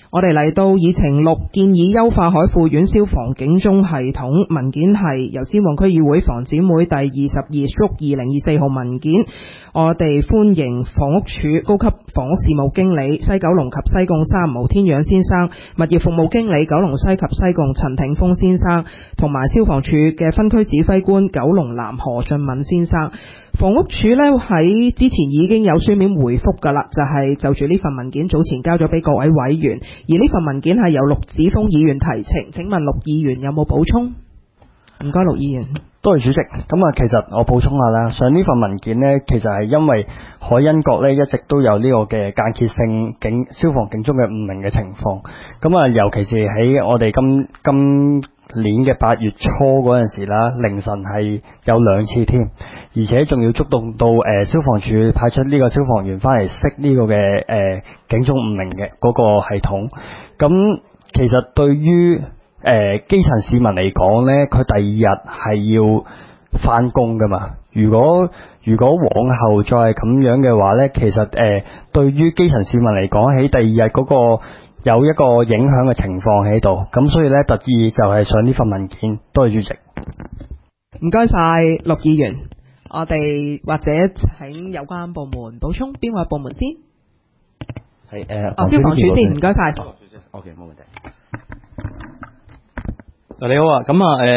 我哋嚟到議程6，建議優化海富苑消防警鐘系統。文件係由尖旺區議會房展會第22/2024號文件。我哋歡迎房屋署高級房屋事務經理西九龍及西貢3毛天仰先生，物業服務經理九龍西及西貢陳挺峰先生，同埋消防處嘅分區指揮官九龍南何俊敏先生。房屋署呢喺之前已經有書面回覆㗎啦，就住呢份文件早前交咗俾各位委員，而呢份文件係由陸子峰議員提呈。請問陸議員有冇補充？唔該，陸議員。 多謝主席。咁其實我補充下啦，上呢份文件呢，其實係因為海欣閣呢一直都有呢個嘅間歇性消防警鐘嘅誤鳴嘅情況。尤其是喺我哋今年嘅8月初嗰陣時啦，凌晨係有2次添，而且仲要觸動到消防處派出呢個消防員翻嚟熄呢個嘅警鐘誤鳴嘅嗰個系統。咁其實對於基層市民嚟講呢，佢第2日係要翻工噶嘛。如果往後再係咁樣嘅話呢，其實對於基層市民嚟講，喺第2日嗰個有一個影響嘅情況喺度，咁所以呢，特意就係上呢份文件。多謝主席。 唔該晒陸議員，我哋或者請有關部門補充。邊個部門先？ 係消防處先，唔該晒。 OK， 冇問題。 你好啊，咁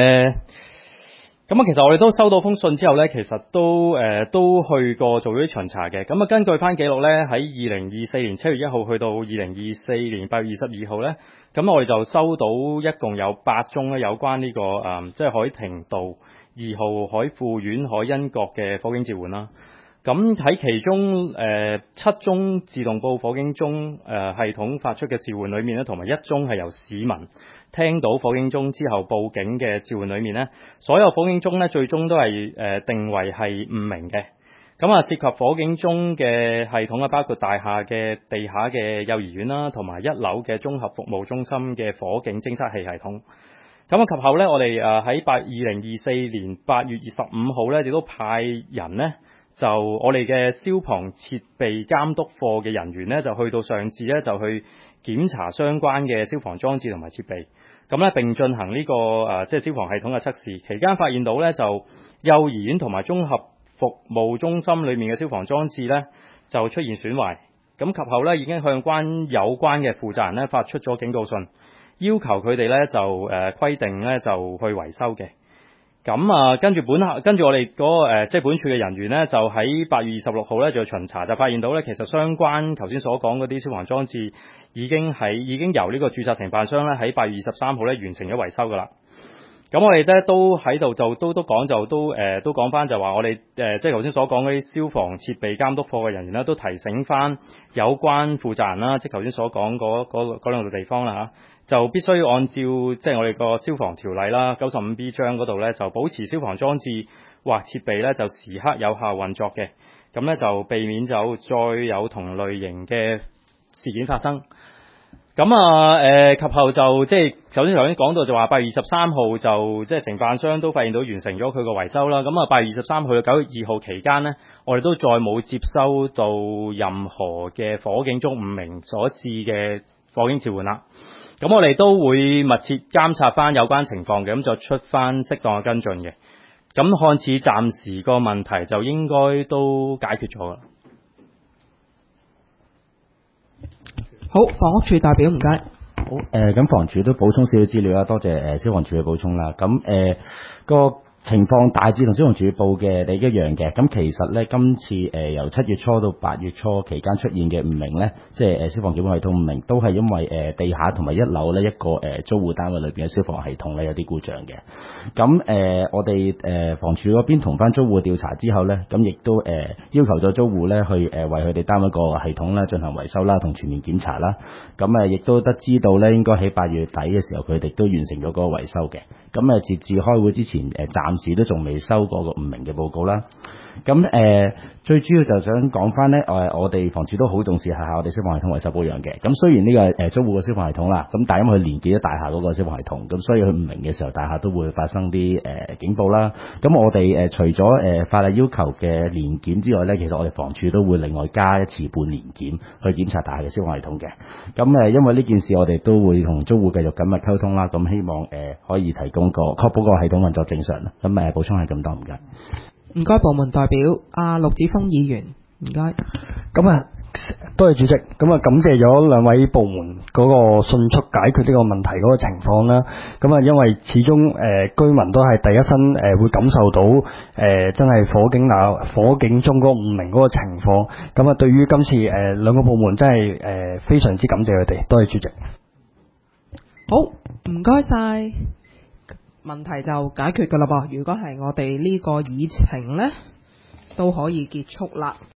其實我哋都收到封信之後呢，其實都去過做咗啲巡查嘅。根據翻記錄呢，喺2024年7月1號去到2024年8月22號呢，咁我哋就收到一共有8宗咧有關呢個即係海庭道2號海富苑海欣閣嘅火警召喚啦。咁喺其中7宗自動報火警鐘系統發出嘅召喚裏面呢，同埋1宗係由市民聽到火警鐘之後報警嘅召喚裏面呢，所有火警鐘呢最終都係定為係誤鳴嘅。涉及火警鐘嘅系統啊，包括大廈嘅地下嘅幼兒園啦，同埋1樓嘅綜合服務中心嘅火警偵測器系統。及後呢，我哋喺2024年8月25號呢，亦都派人呢，就我哋嘅消防設備監督課嘅人員呢，就去到上址呢，就去檢查相關嘅消防裝置同埋設備。並進行呢個即係消防系統嘅測試。期間發現到呢，就幼兒園同埋綜合服務中心裏面嘅消防裝置呢，就出現損壞。及後呢，已經向有關嘅負責人呢發出咗警告信，要求佢哋呢就規定呢就去維修嘅。跟住我哋即係本處嘅人員呢，就喺8月26號呢就巡查，就發現到呢，其實相關頭先所講嗰啲消防裝置已經由呢個註冊承辦商呢喺8月23號呢完成咗維修噶啦。我哋呢都喺度都講翻就話我哋即係頭先所講嗰啲消防設備監督課嘅人員呢，都提醒翻有關負責人啦，即係頭先所講嗰2個地方啦就必須按照即係我哋個消防條例啦 95B 章嗰度呢，就保持消防裝置或設備呢，就時刻有效運作嘅。呢就避免再有同類型嘅事件發生。及後就即係首先頭先講到就話8月23號就即係承辦商都發現到完成咗佢個維修啦。8月23號到9月2號期間呢，我哋都再冇接收到任何嘅火警鐘誤鳴所致嘅火警召喚啦。我哋都會密切監察翻有關情況嘅，咁就出翻適當嘅跟進嘅。看似暫時個問題就應該都解決咗啦。 好，房屋署代表唔該。 好，咁房署都補充少少資料啦，多謝消防處嘅補充啦。個情況大致同消防處報嘅你一樣嘅。咁其實咧，今次由7月初到8月初期間出現嘅誤鳴咧，即係消防警報系統誤鳴，都係因為地下同埋1樓咧一個租戶單位裏邊嘅消防系統咧有啲故障嘅。咁我哋房署嗰邊同翻租戶調查之後咧，咁亦都要求咗租戶咧去為佢哋單位個系統咧進行維修啦，同全面檢查啦。咁亦都得知道咧，應該喺8月底嘅時候，佢哋都完成咗嗰個維修嘅。咁截至開會之前，暫時都仲未收過個誤鳴嘅報告啦。 咁最主要就想講翻咧，我哋房署都好重視下我哋消防系統維修保養嘅。咁雖然呢個係租戶嘅消防系統啦，咁但係因為佢連結咗大廈嗰個消防系統，咁所以佢唔明嘅時候，大廈都會發生啲警報啦。咁我哋除咗法例要求嘅年檢之外咧，其實我哋房署都會另外加一次半年檢去檢查大廈嘅消防系統嘅。咁因為呢件事，我哋都會同租戶繼續緊密溝通啦。咁希望可以提供確保個系統運作正常啦。咁補充係咁多，唔該。 唔該，部門代表阿陸子峰議員，唔該。 咁啊，多謝主席。咁啊，感謝咗兩位部門嗰個迅速解決呢個問題嗰個情況啦。咁啊，因為始終居民都係第一身會感受到真係火警中嗰個唔明嗰個情況。咁啊，對於今次兩個部門真係非常之感謝佢哋，多謝主席。 好，唔該晒。問題就解決㗎啦噃，如果係我哋呢個議程呢，都可以結束啦。